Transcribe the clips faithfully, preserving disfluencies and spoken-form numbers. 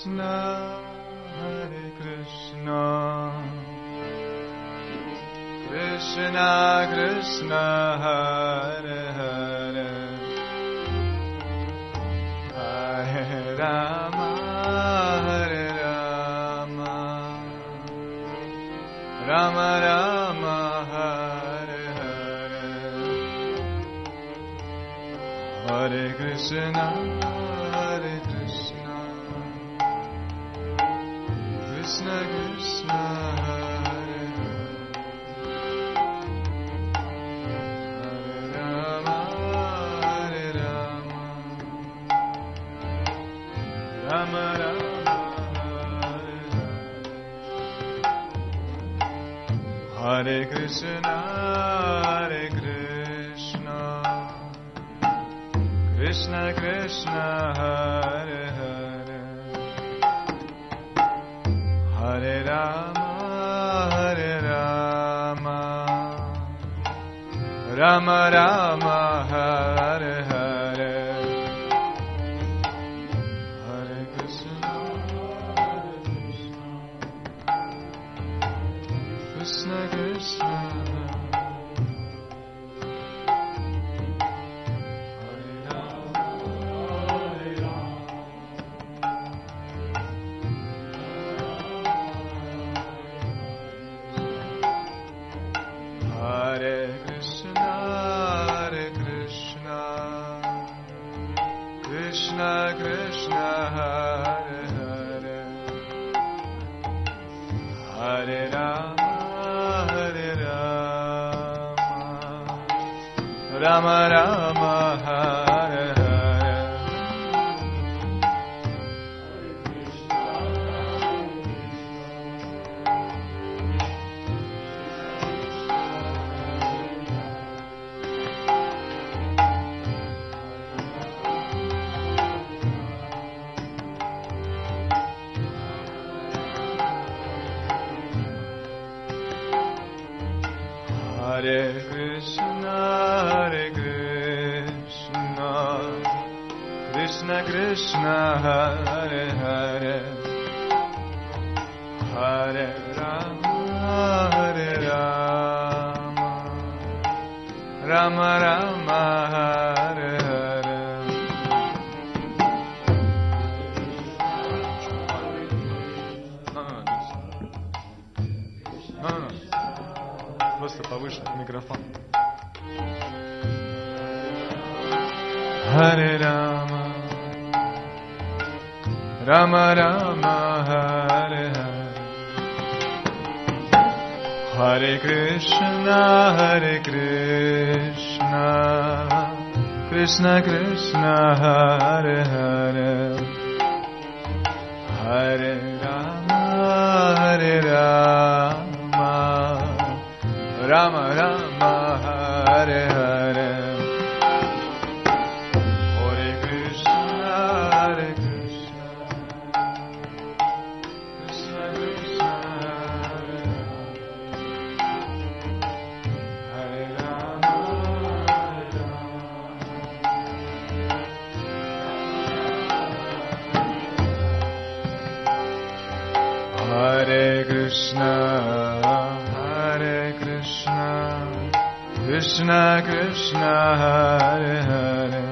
Krishna, Hare Krishna, Krishna Krishna, Hare Hare, Hare Rama, Hare Rama, Rama Rama, Hare Hare, Hare Krishna, Hare Krishna, Krishna Krishna, Hare Hare, Hare Rama, Hare Rama, Rama Rama, Hare Hare, Hare Krishna, Hare Krishna, Krishna Krishna, Hare Hare, Hare Rama, Hare Rama, Rama Rama, Hare Hare, Hare Krishna, Hare Krishna, Krishna Krishna, Hare Krishna, Hare Krishna, Krishna Krishna, Hare Hare, Hare Rama, Hare Rama, Rama Rama, Hare Hare, Hare Krishna, Hare Krishna, Krishna Krishna, Hare Hare, Hare Rama, Hare Rama, Rama Rama, Hare Hare. No, no, no, no, no. Просто повыше микрофон. Hare Rama, Rama Rama, Hare Hare, Hare Krishna, Hare Krishna, Krishna Krishna, Hare Hare, Hare Rama, Hare Rama, Rama Rama, Hare Hare, Hare Krishna, Hare Krishna, Krishna Krishna, Hare Rama, Hare Rama, Hare Krishna, Hare Krishna, Krishna Krishna, Hare Hare,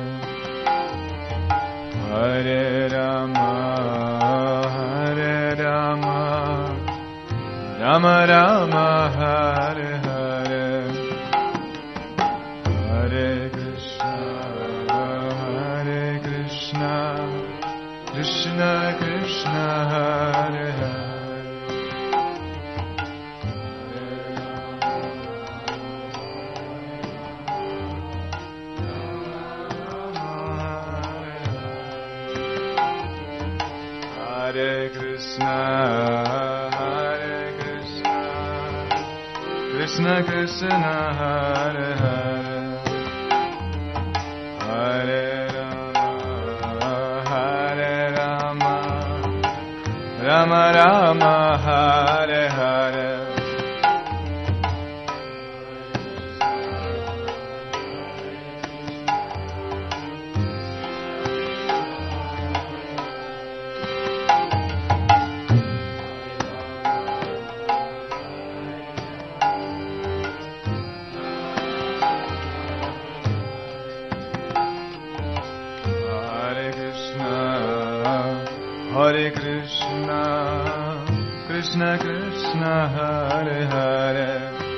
Hare Rama, Hare Rama, Rama Rama, Hare Hare, Hare Krishna, Hare Krishna, Krishna Krishna, Hare Hare. Hare Krishna, Hare Krishna, Krishna Krishna, Hare Hare, Hare Rama, Hare Rama, Rama Rama, Hare Hare, Krishna Krishna Hare Hare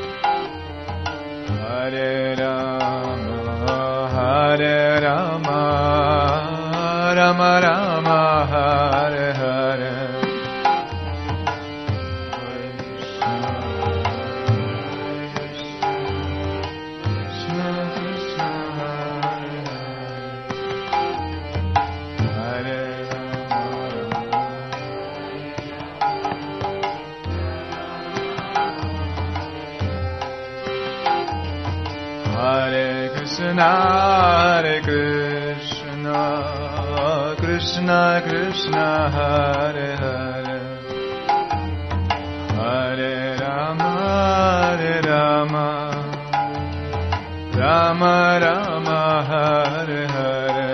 Hare Rama Hare Rama Rama Rama Hare Hare Krishna, Hare Krishna, Krishna Krishna, Hare Hare, Hare Rama, Hare Rama, Rama Rama, Hare Hare,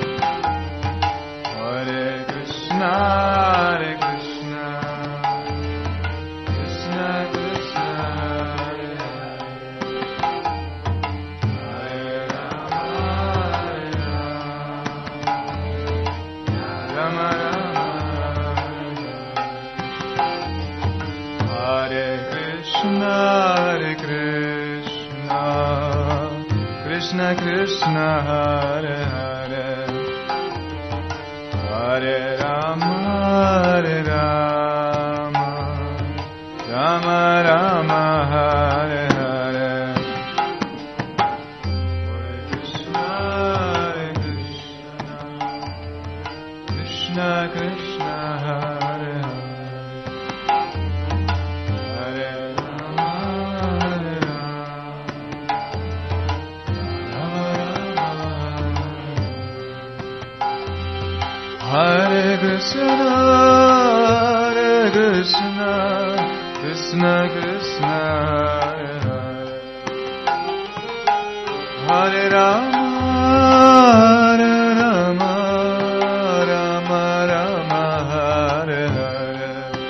Hare Krishna, Hare Krishna, Krishna Krishna, Hare Hare Krishna, Krishna Krishna, Hare Hare, Hare Rama, Hare Rama, Rama Rama, Hare Hare, Hare Krishna, Hare Krishna, Krishna Krishna, Hare Hare. Hare Krishna, Hare Krishna, Krishna Krishna, Hare Hare, Hare Rama, Hare Rama, Rama Rama, Hare Hare,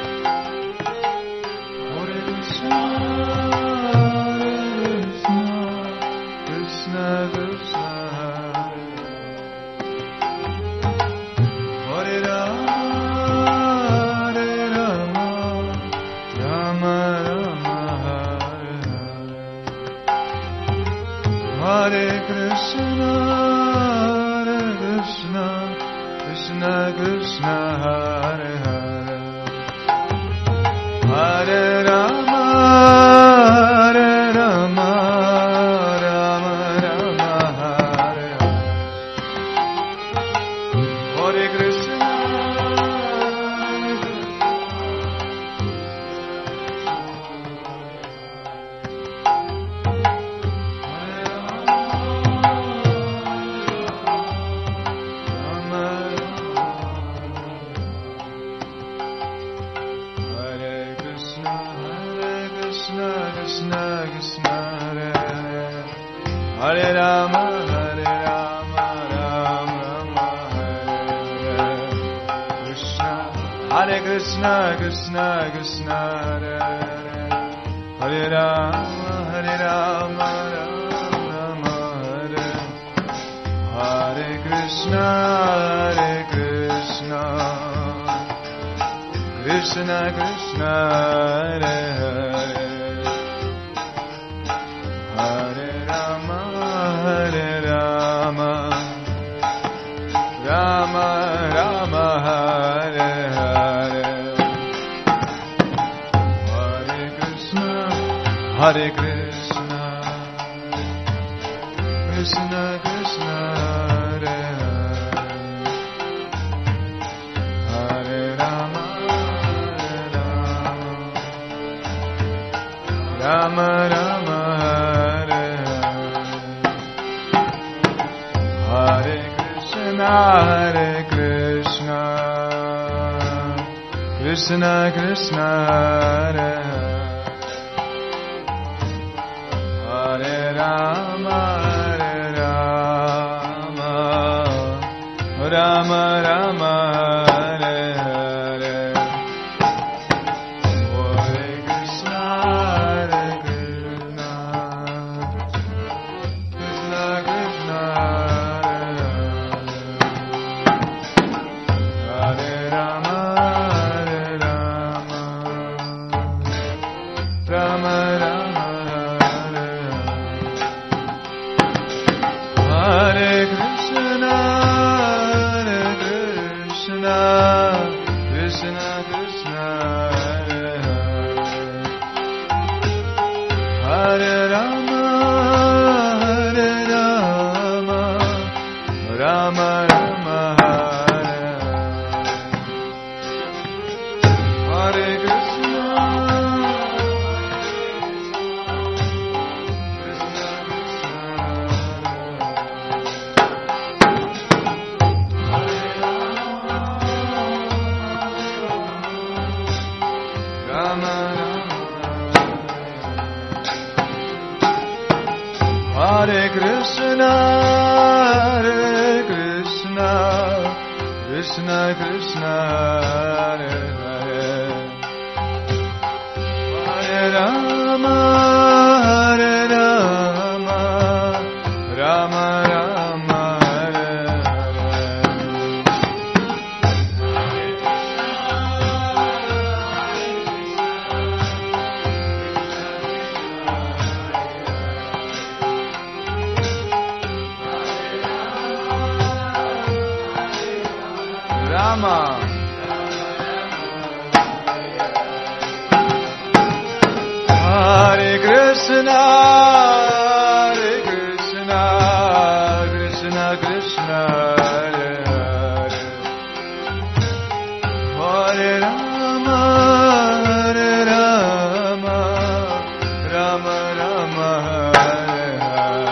Hare Krishna, Hare Krishna, Krishna Krishna. Hare Krishna, Hare Krishna, Krishna Krishna, Hare Hare, Hare Rama, Hare Rama, Rama Rama, Hare Hare, Hare Krishna, Hare Krishna, Hare Rama, Hare Rama, Rama Rama, Hare Krishna, Hare Krishna, Krishna Krishna, Hare Hare, Hare Rama, Hare Rama, Rama Rama, Hare Hare Krishna, Hare Krishna, Krishna Krishna, Hare Hare, Hare Rama, Hare Rama, Rama Rama, Hare Hare, Hare Krishna, Hare Krishna, Krishna Krishna, Hare Hare, Hare Rama, Hare Rama, Rama Rama, Hare Hare Krishna, Hare Krishna, Krishna Krishna, Hare Hare, Hare Rama, Hare Rama, Rama Rama, Hare Hare, Hare Krishna, Hare Krishna, Krishna Krishna, Hare Rama, Hare Rama, Krishna, Hare Krishna, Krishna Krishna, Hare Hare, Hare Rama, Hare Rama, Rama Rama, Hare Rama. Hare Krishna, Hare Krishna, Krishna Krishna, Hare Hare, Hare Rama, Hare Rama, Rama Rama, Hare Hare.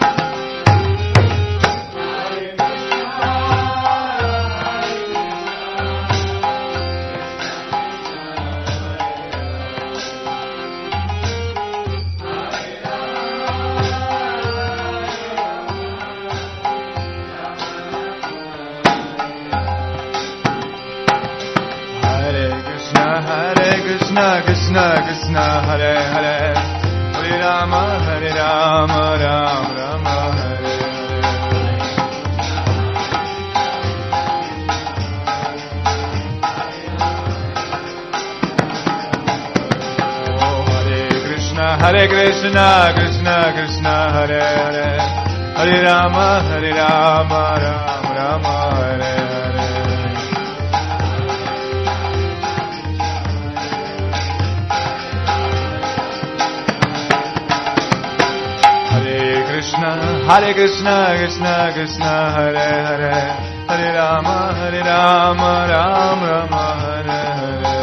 Hare Krishna, Krishna Krishna, Hare Hare, Hare Rama, Hare Rama, Rama Rama, Hare Hare. Oh, Hare Krishna, Hare Krishna, Krishna Krishna, Hare Hare, Hare Rama, Hare Rama, Rama Rama, Hare Hare. Krishna, Hare Krishna, Krishna Krishna, Hare Hare, Hare Rama, Hare Rama, Rama Rama, Hare Hare.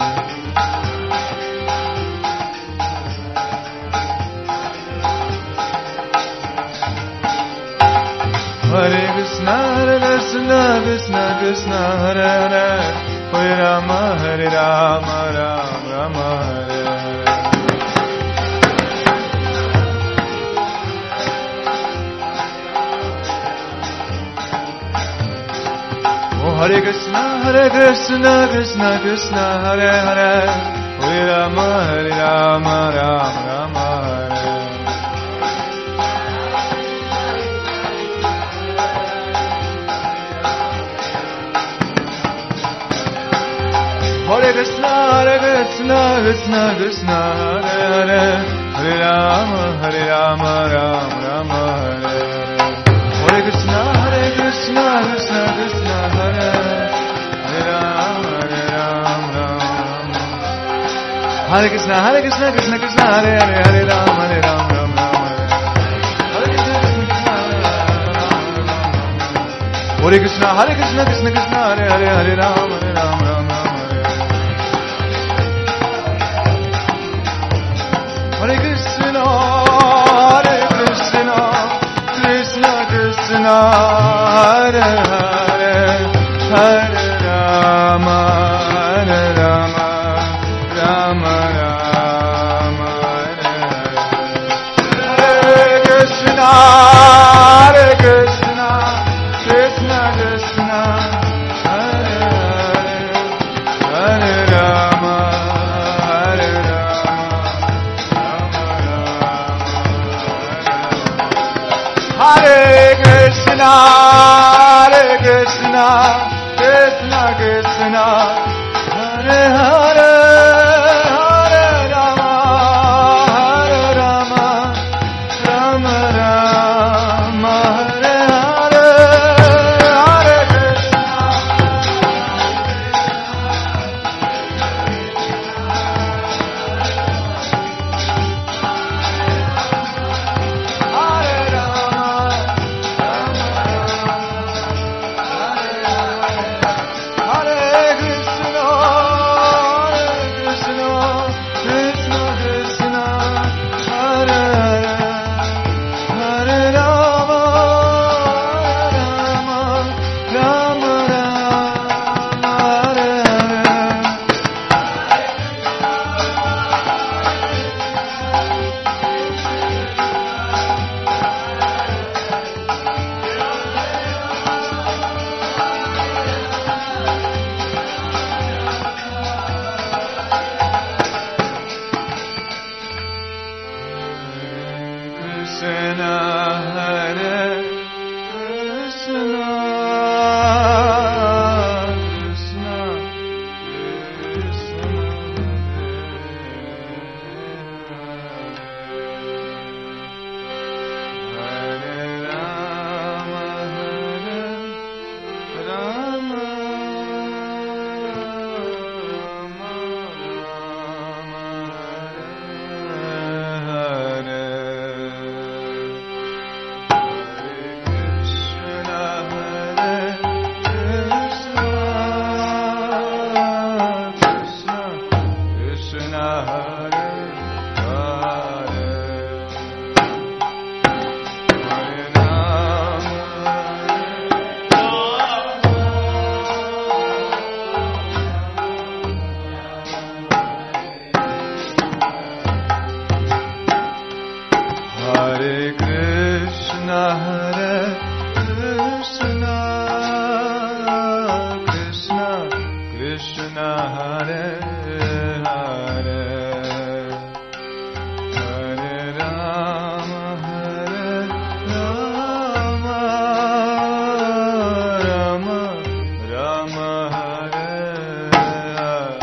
Hare Krishna, Hare Krishna, Krishna Krishna, Hare Hare, Hare Rama, Hare Rama, Rama Rama, Hare Hare. Hare Krishna, Hare Krishna, Krishna Krishna, Hare Hare, Hare Rama, Hare Rama, Rama Rama, Hare Hare Krishna, Hare Krishna, Krishna Krishna, Hare Hare, Hare Rama, Hare Rama, Rama Rama, Hare Hare Krishna, Hare Krishna, Krishna Krishna, Hare Hare Rama, Hare Rama, Rama. Hare Krishna, Hare Krishna, Krishna Krishna, Hare Hare, Hare Rama, Hare Rama, Rama Rama, Hare Hare Krishna, Hare Krishna, Krishna Krishna, Hare Hare, Hare Rama, Hare Rama, Rama Rama, Hare Krishna, Hare Krishna, Krishna Krishna, Hare Hare, Hare Rama, Hare Rama, Rama Rama, Hare Hare. Hare Krishna, Hare Krishna, Krishna Krishna, Hare Hare, Hare Rama, Hare Rama, Rama Rama, Hare Krishna, Hare Krishna, Krishna Krishna, Hare Hare, Hare Rama, Hare Rama, Rama Rama, Hare Hare, Hare Krishna, Hare Rama, Rama Rama, Hare Hare, Hare Krishna. Hare Krishna, Krishna Krishna Hare Hare, Hare Rama, Hare Rama, Rama Rama Hare Hare.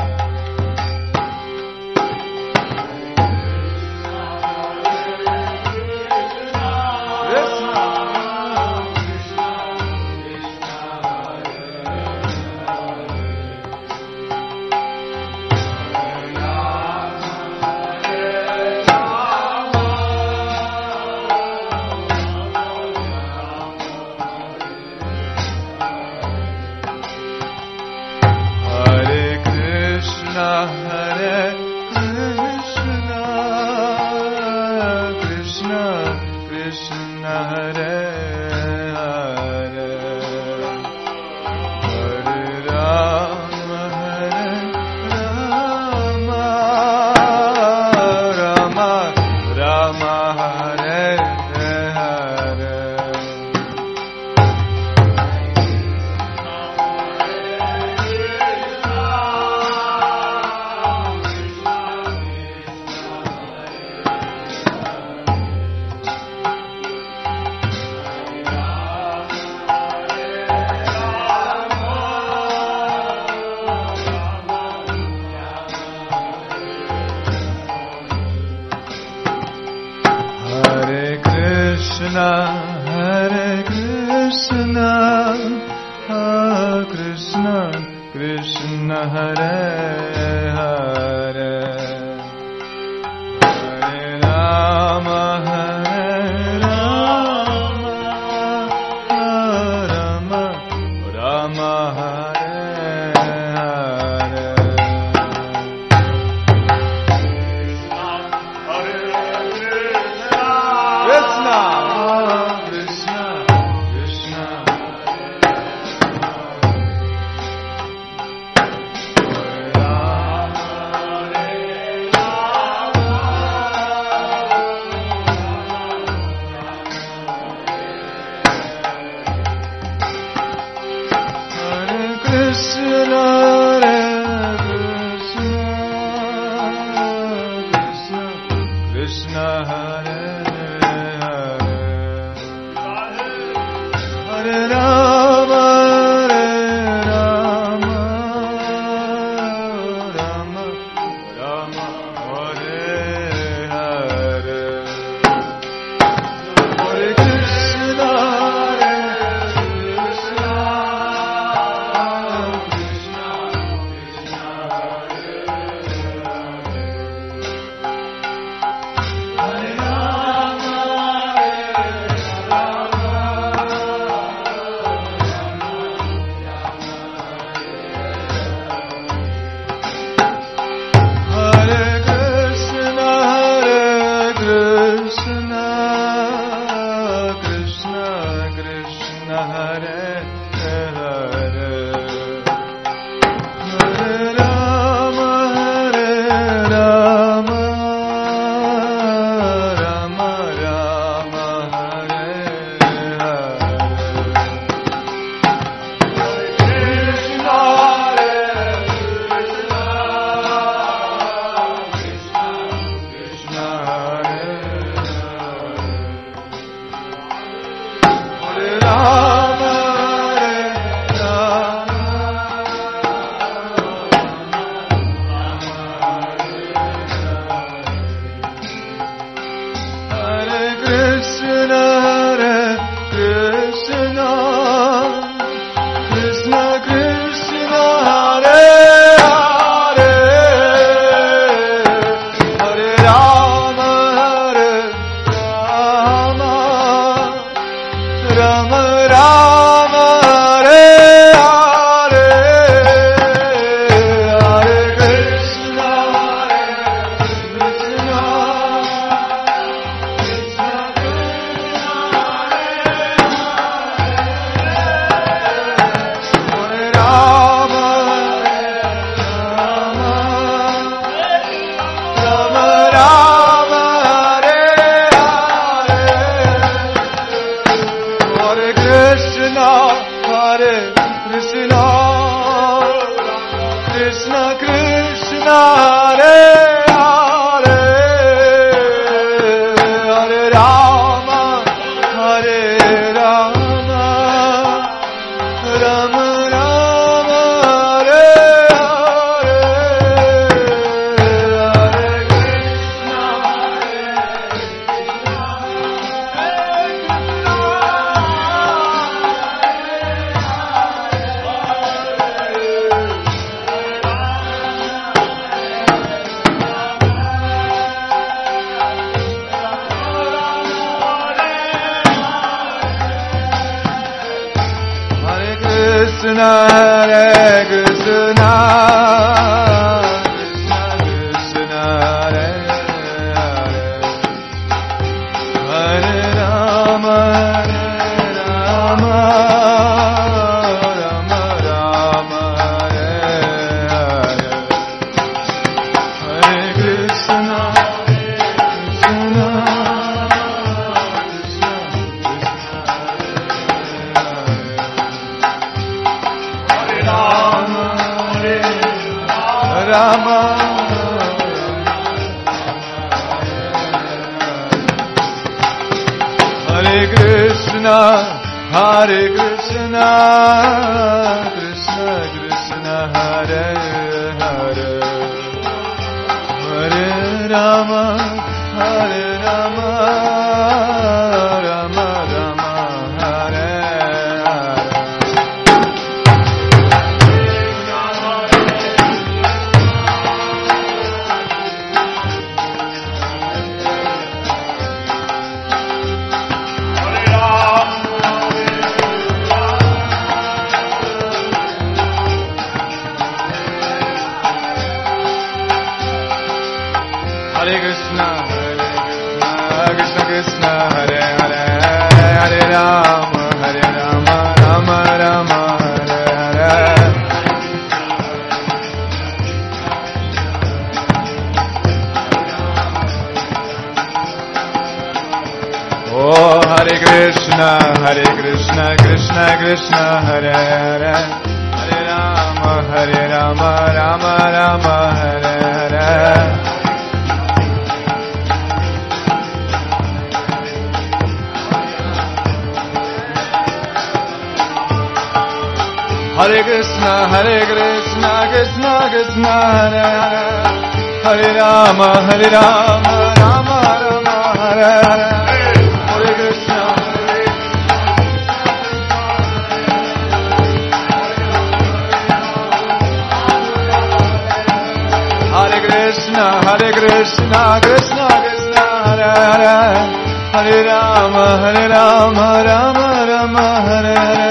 Hare Krishna, Hare Krishna, Krishna Krishna, Hare Hare, Hare Rama, Hare Rama, Rama Rama, Hare Hare, Hare Krishna, Krishna, Hare Krishna, Krishna Krishna, Hare Hare, Hare Rama, Hare Rama, Rama Rama, Hare Hare, Hare Krishna, Krishna, Rama, Hare Krishna, Hare Krishna, Krishna Krishna, Hare Hare, Hare Rama, Hare Rama, Rama Rama, Hare Hare Krishna, Hare Krishna, Krishna Krishna, Hare Hare, Hare Rama, Hare Rama, Rama Rama, Hare Hare. Oh, Hare Krishna, Hare Krishna, Krishna Krishna, Hare Hare, Hare Rama, Hare Rama, Rama Rama, Hare Hare. Hare Krishna, Hare Krishna, Krishna Krishna, Hare Hare, Hare Rama, Hare Rama, Rama Rama, Hare Hare, Hare Krishna, Hare Krishna, Hare Krishna, Krishna Krishna, Hare Hare, Hare Rama, Hare Rama, Rama Rama, Hare Hare.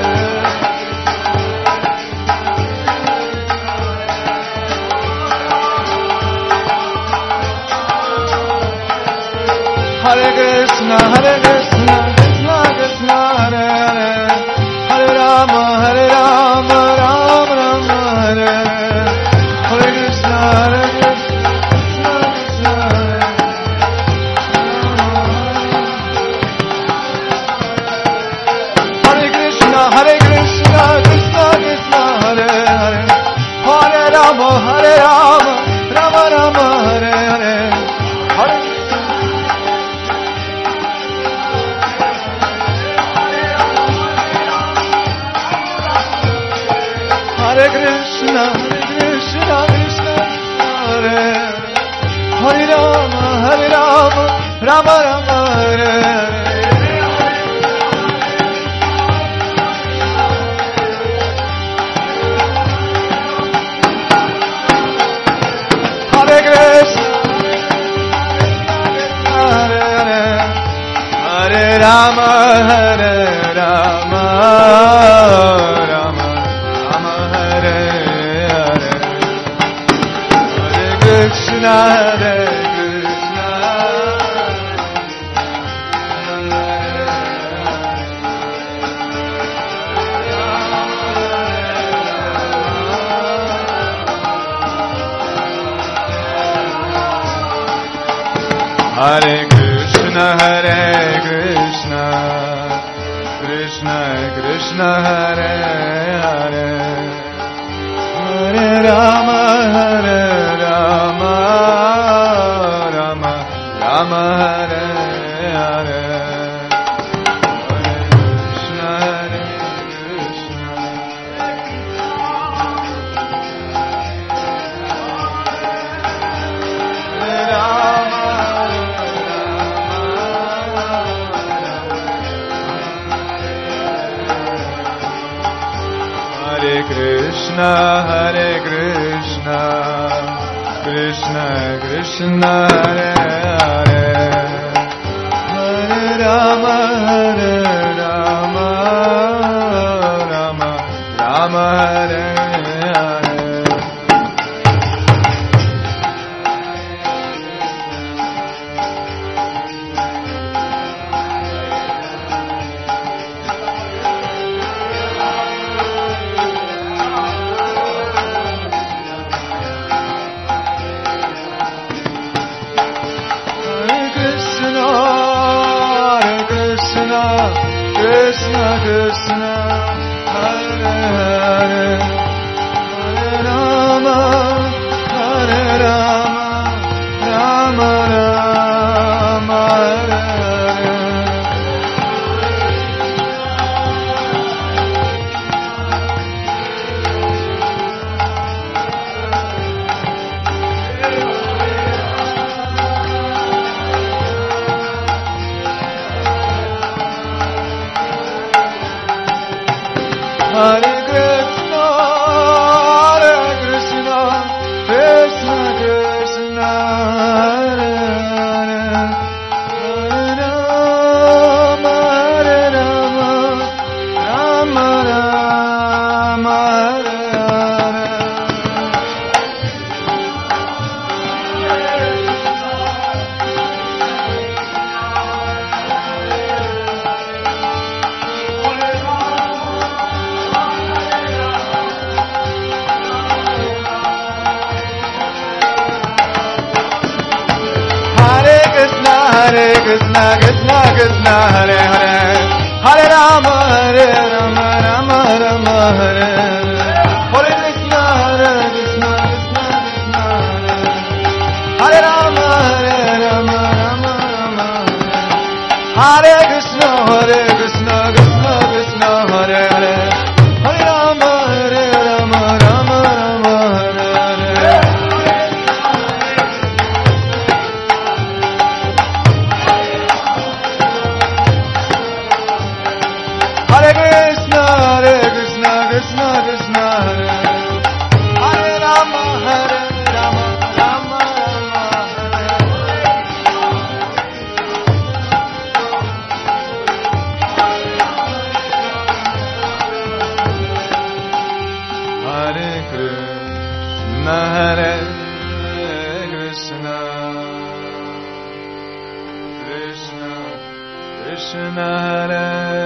Hare Krishna, Hare Krishna, Krishna Krishna, Hare Hare, Hare Rama, Hare Rama, Rama Rama, Hare Hare, Hare Krishna, Hare Krishna, Krishna Krishna, Hare Hare Krishna, Hare Krishna, Krishna Krishna, Hare Hare, Hare Rama, Hare Rama, Rama Rama, Hare Hare, Hare Hare Krishna, Hare Krishna, Krishna Krishna, Hare Hare, Hare Rama, Hare Rama, Rama Rama, Hare Hare. Hare Krishna, Hare Hare, Hare Rama, Hare Rama, Rama Rama, Hare Hare, Hare Krishna, Hare Krishna, Hare Krishna, Hare Krishna, Krishna Hare Hare Hare Rama Hare Rama Rama Rama Hare Hare Krishna Hare Krishna Krishna Krishna Hare Hare Hare Rama Hare Rama Rama Rama Hare Hare Krishna Krishna Hare Hare Hare Rama Hare Rama Rama Rama Hare Hare Krishna, Hare Krishna, Krishna Krishna, Hare Hare, Hare Rama, Hare Rama, Rama Rama, Hare Hare Krishna, Krishna Krishna, Hare Hare, Hare Rama, Hare Rama, Rama Rama, Hare Hare, Hare Krishna, Hare Krishna, Krishna Krishna, Hare Rama, Hare Rama, Rama Rama, Hare Krishna, Hare Krishna, Krishna Krishna, Hare Hare, Hare Rama, Hare Rama, Rama Rama, Hare Hare. Hare Krishna, Hare Krishna, Krishna Krishna, Hare Hare, Hare Rama, Hare Rama, Rama Rama, Hare Hare Krishna, Hare Krishna, Krishna Krishna, Hare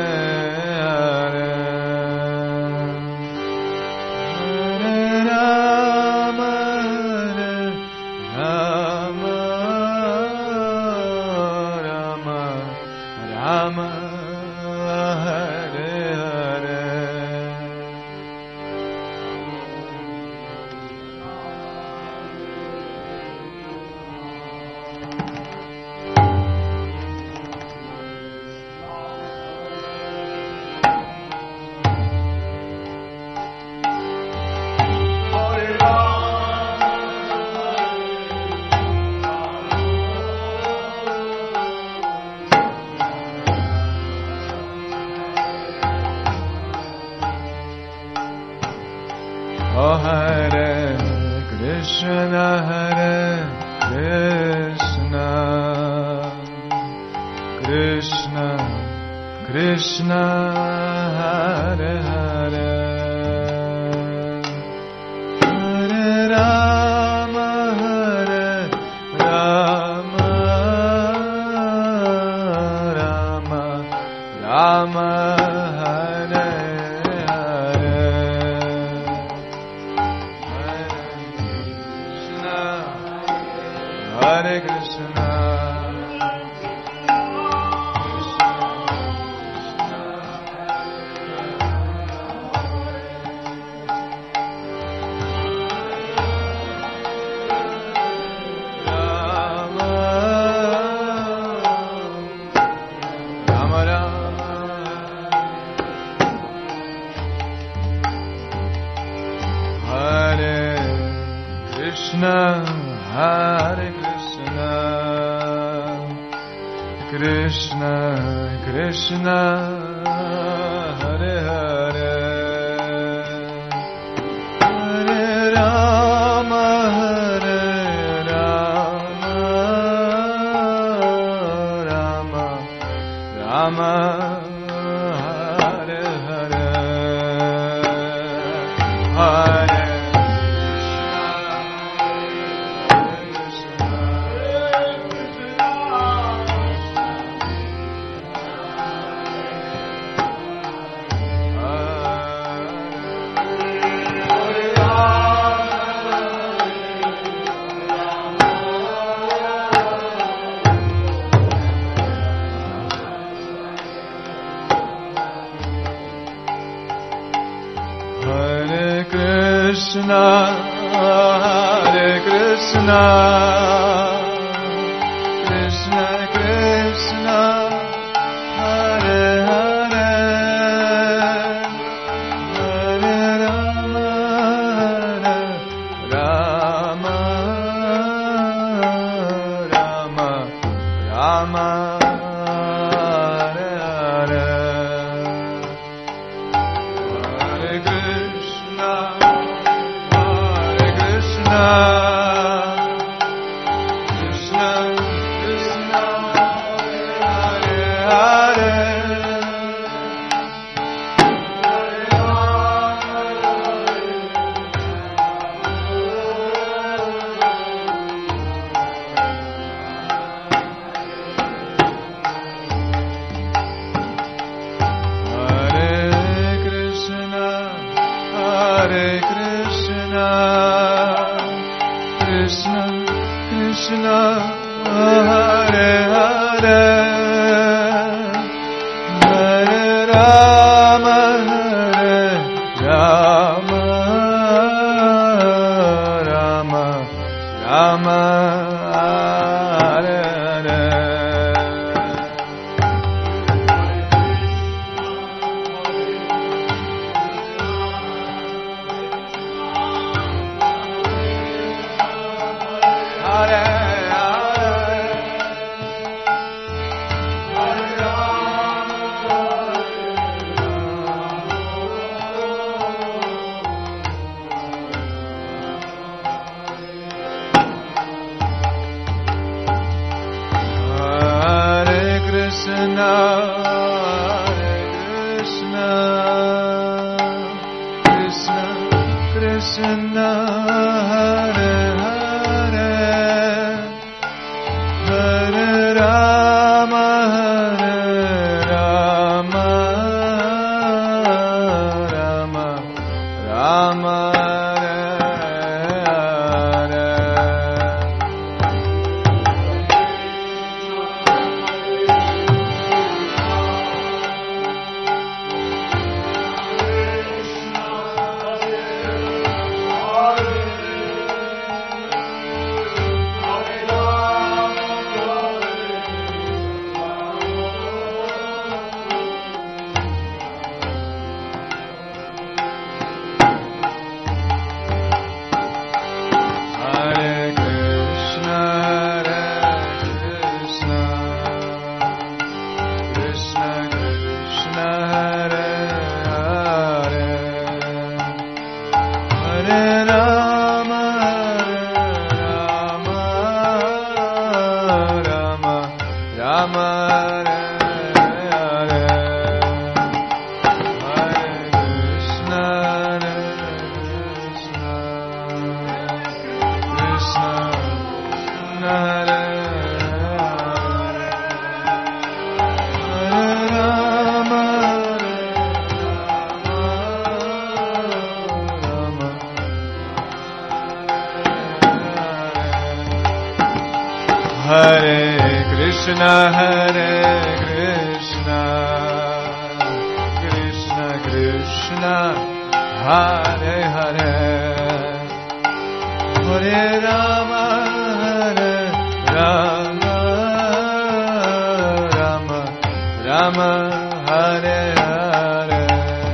Oh, Hare Krishna, Hare Krishna, Krishna Krishna, Hare Hare, Hare Rama, Hare Rama, Rama Rama, Hare Hare Krishna, Krishna Krishna, Krishna, Hare Krishna, Krishna, Krishna, Hare Hare, Hare Rama, Hare Rama, Rama, Rama, Hare Hare, Hare Krishna, Hare Krishna, Krishna Krishna, Hare Hare, Hare Rama, Hare Rama, Rama Rama, Hare Hare, Hare Krishna, Krishna, Krishna, Hare Hare, Hare Rama, Hare Krishna, Hare Krishna, Krishna, Krishna, Hare Hare, Hare Rama, Hare Rama, Rama Rama, Hare Hare. Krishna, Hare Krishna, Krishna, Krishna, Hare Hare, Hare Rama, Hare Rama, Rama Rama, Hare Krishna, Hare Krishna, Krishna Krishna, Hare Hare, Hare Rama, Hare Rama, Rama Rama, Hare Hare,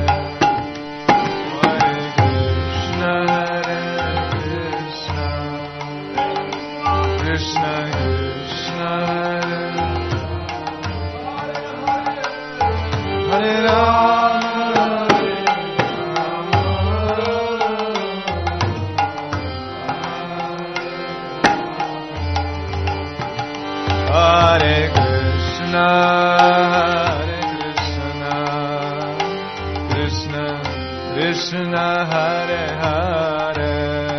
Hare Krishna, Hare Krishna, Krishna Hare Hare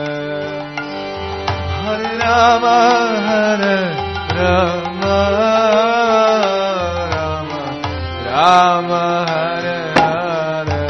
Hare Rama Hare Rama Rama Rama Hare Hare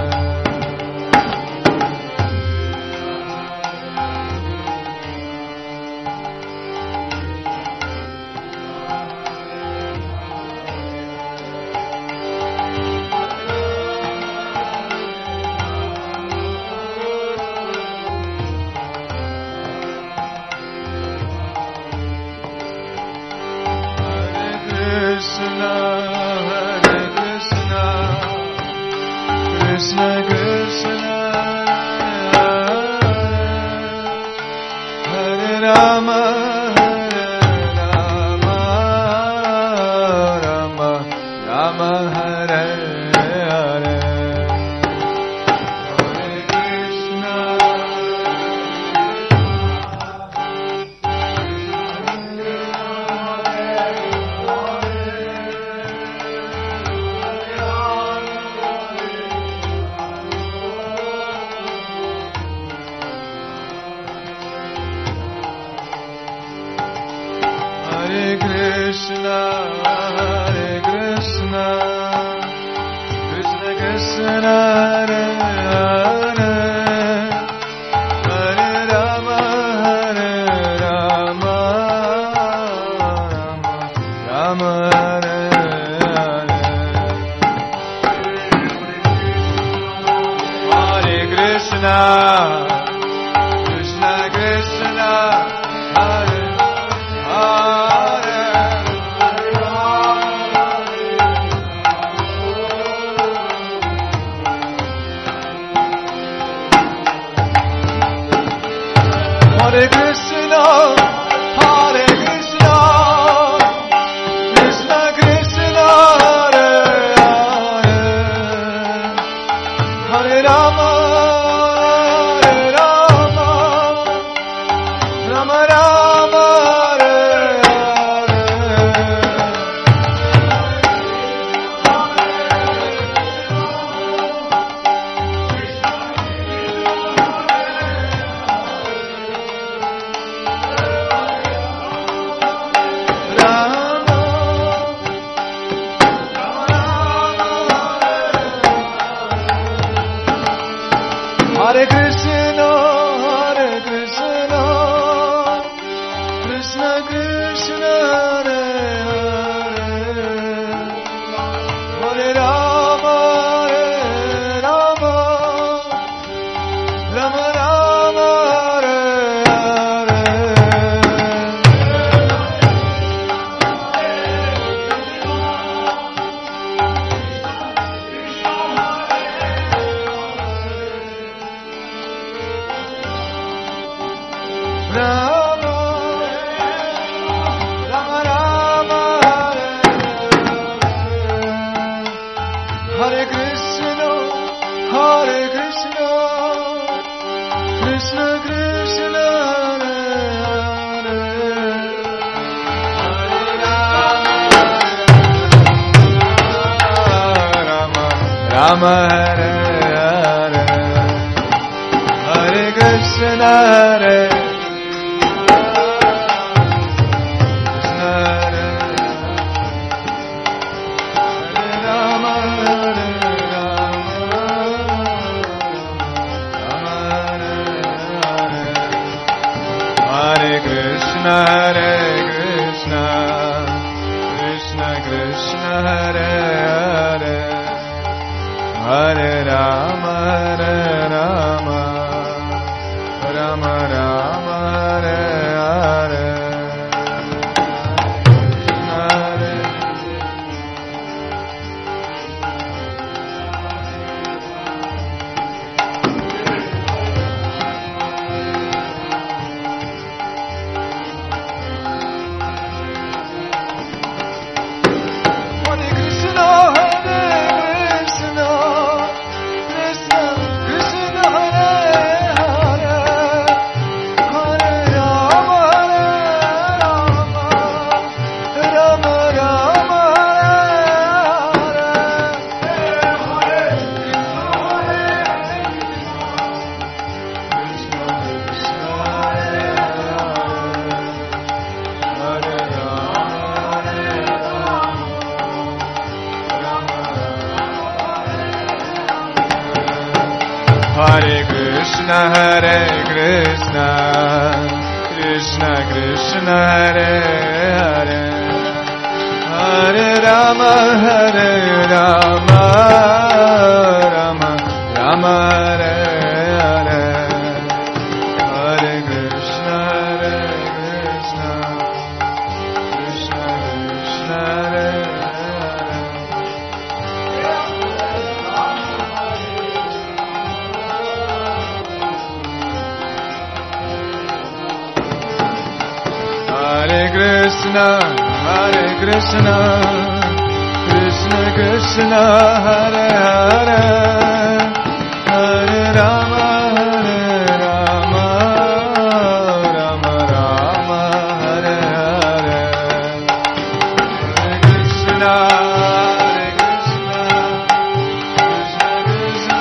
Krishna, Hare Krishna, Krishna Krishna, Hare Rama, Hare Rama, Rama Rama Hare Hare, Hare Krishna. Hare Krishna, Hare Krishna, Krishna Krishna, Hare Hare, Hare Rama, Hare Rama, Rama Rama Hare Hare, Hare Krishna, Krishna Krishna, Hare Hare Krishna, Hare Krishna, Krishna Krishna, Hare Hare, Hare Rama, Hare Rama, Rama Rama, Hare Hare Krishna, Hare Krishna, Krishna Krishna, Hare Hare, Hare Rama, Hare Rama, Rama Rama, Hare Rama, Rama Rama, Hare Krishna, Hare Krishna, Krishna Krishna, Hare Hare, Hare Rama, Rama Hare Hare, Hare Krishna, Hare Hare Krishna, Krishna Krishna, Hare Hare, Hare Rama, Hare Rama, Rama Rama, Hare Hare, Hare Krishna, Hare Krishna, Hare Krishna, Hare Krishna, Krishna Krishna, Hare Hare, Hare Rama, Hare Rama, Rama Rama, Hare Hare, Hare Krishna, Hare Krishna, Krishna Krishna, Hare Hare Krishna, Hare Krishna, Krishna Krishna, Hare Hare, Hare Rama, Hare Rama, Rama Rama, Hare Hare, Hare Krishna, Hare Krishna, Krishna Krishna,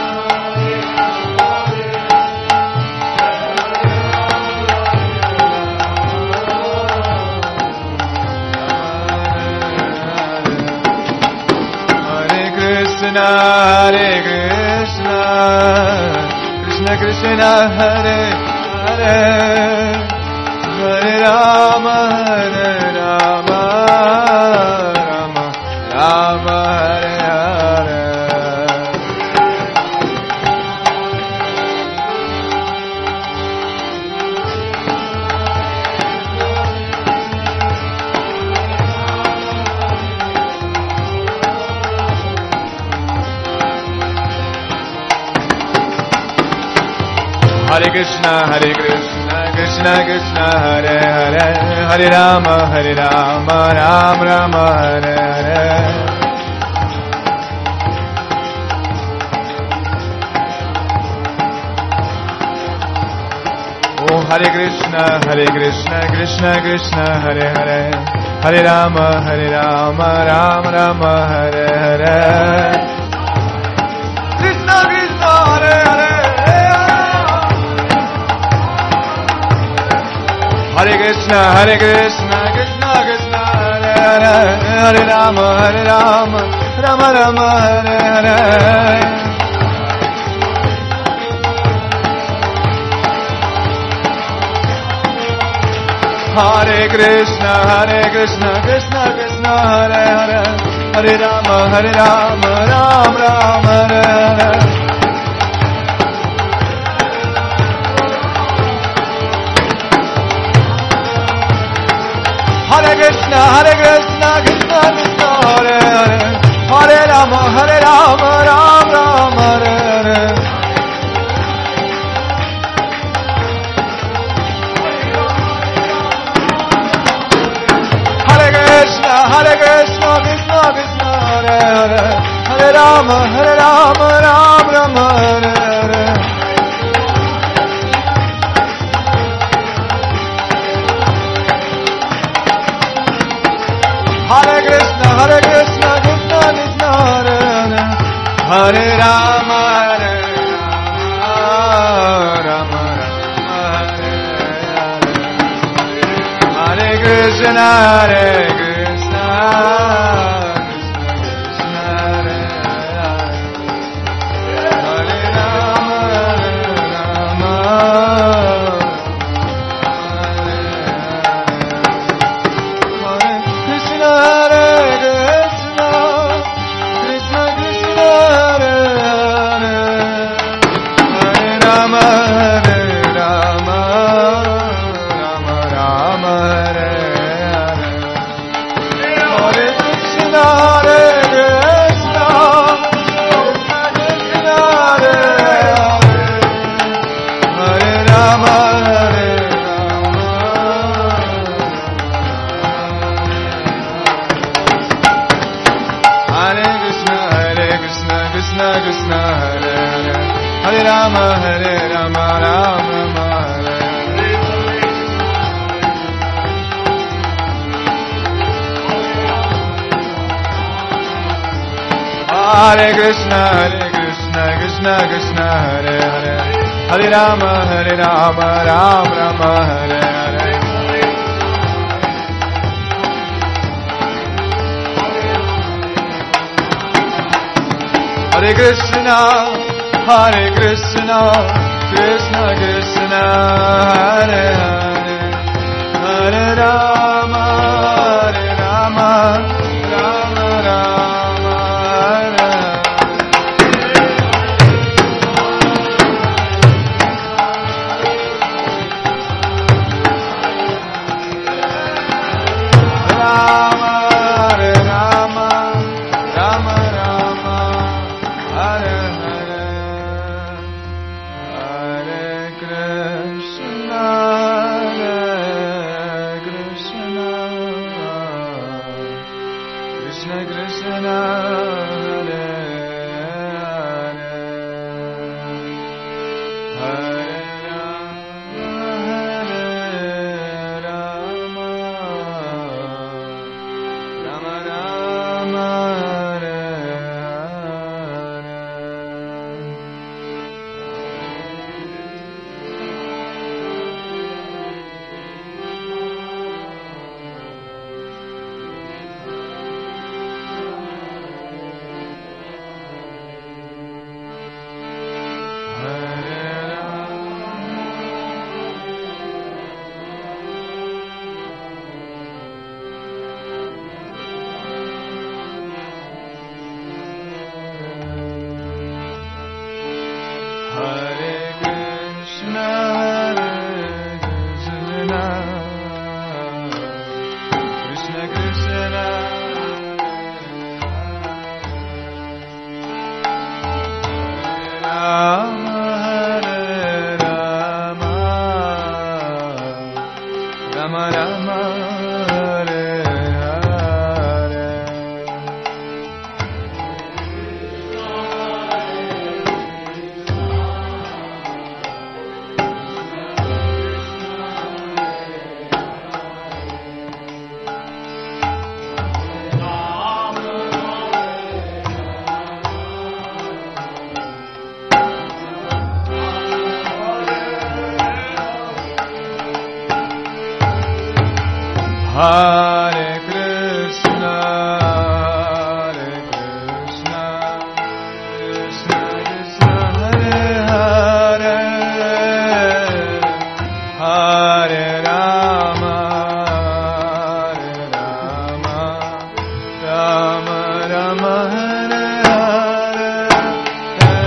Hare Krishna, Krishna Krishna, Hare Hare, Hare Rama, Hare Rama, Rama Rama, Hare Hare. Hare Krishna, Hare Krishna, Krishna Krishna, Hare Hare, Hare Rama, Hare Rama, Rama Rama, Hare Hare. Oh, Hare Krishna, Hare Krishna, Krishna Krishna, Hare Hare, Hare Rama, Hare Rama, Rama Rama, Hare Hare. Krishna Krishna, Hare Hare. Hare Krishna, Hare Krishna, Krishna Krishna, Hare Hare, Hare Rama, Hare Rama, Rama Rama, Hare Hare. Hare Krishna, Hare Krishna, Krishna Krishna, Hare Hare, Hare Rama, Hare Rama, Rama Rama, Hare Hare. Hare Krishna, Hare Krishna, Krishna Krishna, Hare Hare, Hare Rama, Hare Rama, Rama Rama, Hare Hare. Hare Krishna, Hare Krishna, Krishna Krishna, Hare Hare, Hare Rama, Hare Rama, Rama Rama, Hare Hare. Hare Krishna, Hare Krishna, Krishna Krishna, Hare Hare, Hare Rama, Hare Rama, Rama Rama, Hare Hare. Hare Krishna, Hare Krishna, Krishna Krishna, Hare Hare, Hare Rama, Hare Rama, Hare Krishna, Hare Krishna, Krishna Krishna, Hare Hare, Hare Rama, Hare Rama, Rama Rama, Hare Hare, Hare Krishna, Hare Krishna, Krishna Krishna, Hare Hare, Hare Rama, Hare Rama, Hare Krishna, Hare Krishna, Krishna Krishna, Hare Hare, Hare Rama, Hare Rama, Rama Rama, Hare Hare. Hare Krishna, Hare Krishna, Krishna Krishna, Hare Hare, Hare Rama, Hare Rama, Rama Rama, Hare Hare. Hare Krishna, Hare Krishna, Krishna Krishna, Hare Hare, Hare Rama, Hare Rama, Rama Rama, Hare Rama, Hare Rama, Rama Rama, Hare Hare, Hare Krishna, Hare Krishna, Krishna Krishna, Hare Hare, Hare Rama, Hare Rama, Rama Rama, Hare Hare Krishna, Hare Krishna, Krishna Krishna, Hare Rama, Hare Rama, Rama Rama, Hare Hare. Hare Krishna, Hare Krishna, Krishna Krishna, Hare Hare, Hare Rama, Hare Rama, Rama Rama, Hare Hare.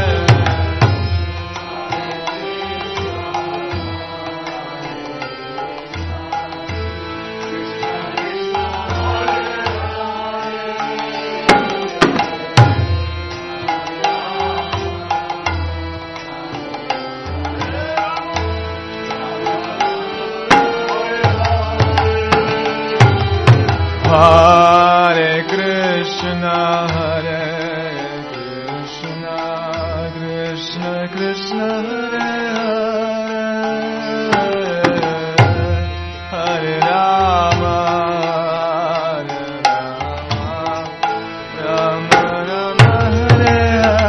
Hare Krishna, Hare Krishna, Krishna Krishna, Hare Hare, Hare Rama, Hare Rama, Rama Rama, Hare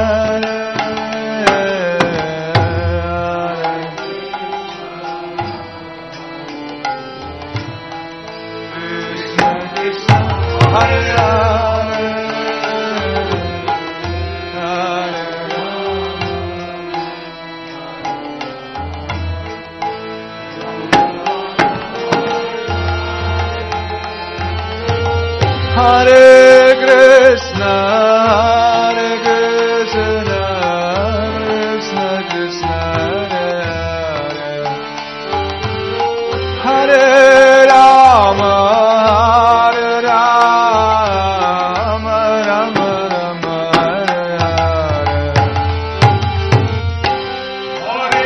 Hare Hare. Hare Krishna, Hare Krishna, Krishna Krishna, Hare Hare, Hare Rama, Hare Rama, Rama Rama, Hare Hare.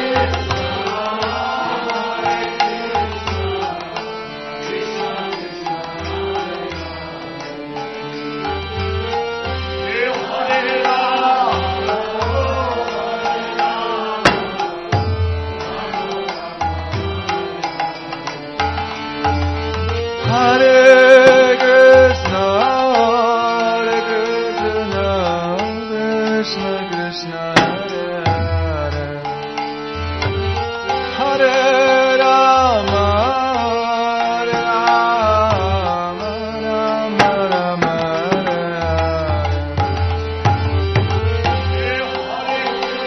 Hare Krishna, Hare Krishna, Krishna Krishna, Hare Hare, Hare Rama, Hare Rama, Rama Rama, Hare Hare.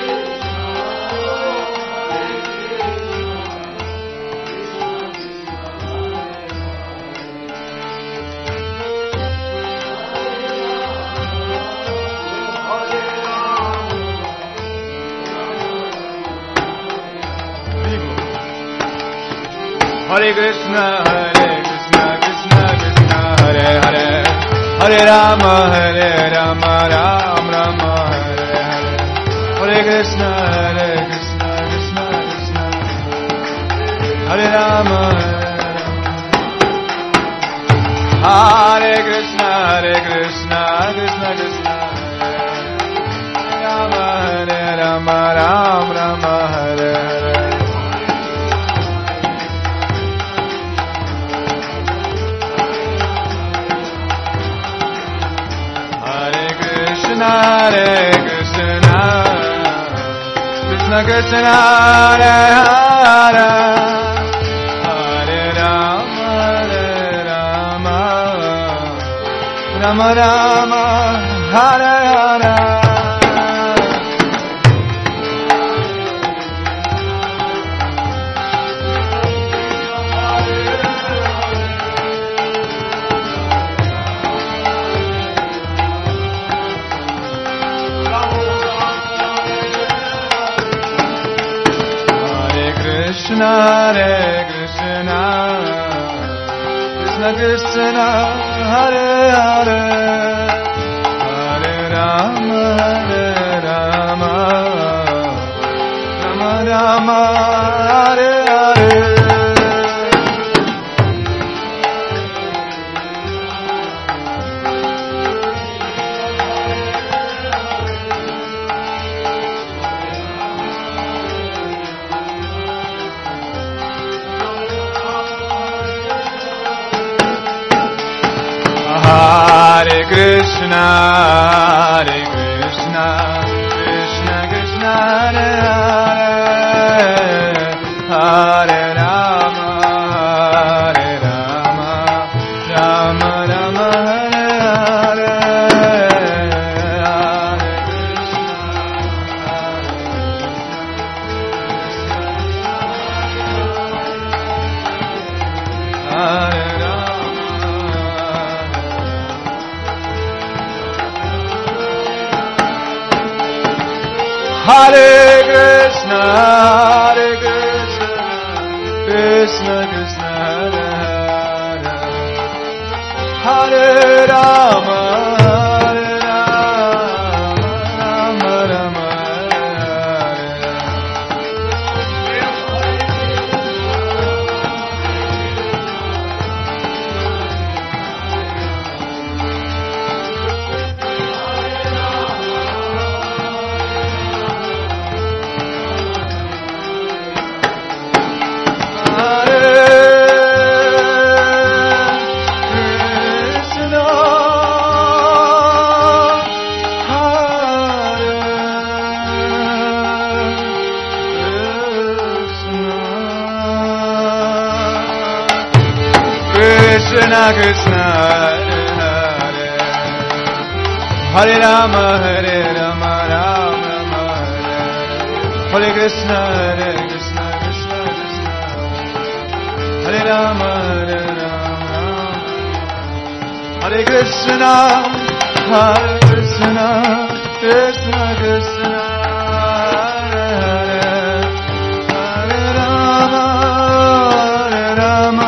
Hare Krishna, Hare Krishna, Krishna Krishna, Hare Hare, Hare Rama, Hare Rama, Rama Rama, Hare Hare, Hare Krishna, Hare Krishna, Krishna Krishna, Hare Rama, Hare Krishna, Hare Krishna, Krishna Krishna, Hare Rama, Hare Rama, Rama Rama, Hare Hare. Hare Krishna, Krishna Krishna, Hare Hare, Hare Rama, Hare Rama, Rama Rama, Hare Hare. Krishna, Hare Krishna, Krishna Krishna, Hare Hare, Hare Rama, Hare Rama, Rama Rama, Hare Hare. Hare Krishna, Hare Krishna, Krishna Krishna, Hare Hare, Hare Rama, Hare Rama, Rama Rama, Hare Hare, Hare Krishna, Hare Hare Krishna, Hare Krishna, Krishna Krishna, Hare Hare, Hare Rama, Hare Rama, Rama Rama, Krishna Krishna, Hare Hare, Hare Rama, Hare Rama, Rama Rama, Hare Hare, Hare Krishna, Hare Krishna, Krishna Krishna, Hare Rama, Hare Rama, Hare Krishna, Hare Krishna, Krishna Krishna, Hare Hare, Hare Rama, Hare Rama,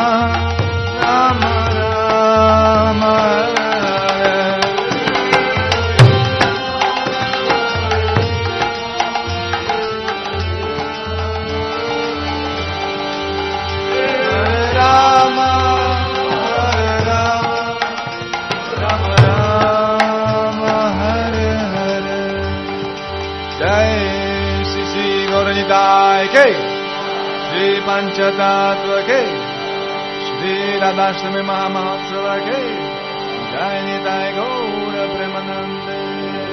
Shri Panchatattva ke, Shri Radhashtami Mahamahotsav ke, Jai Nitai Gaura Premanande.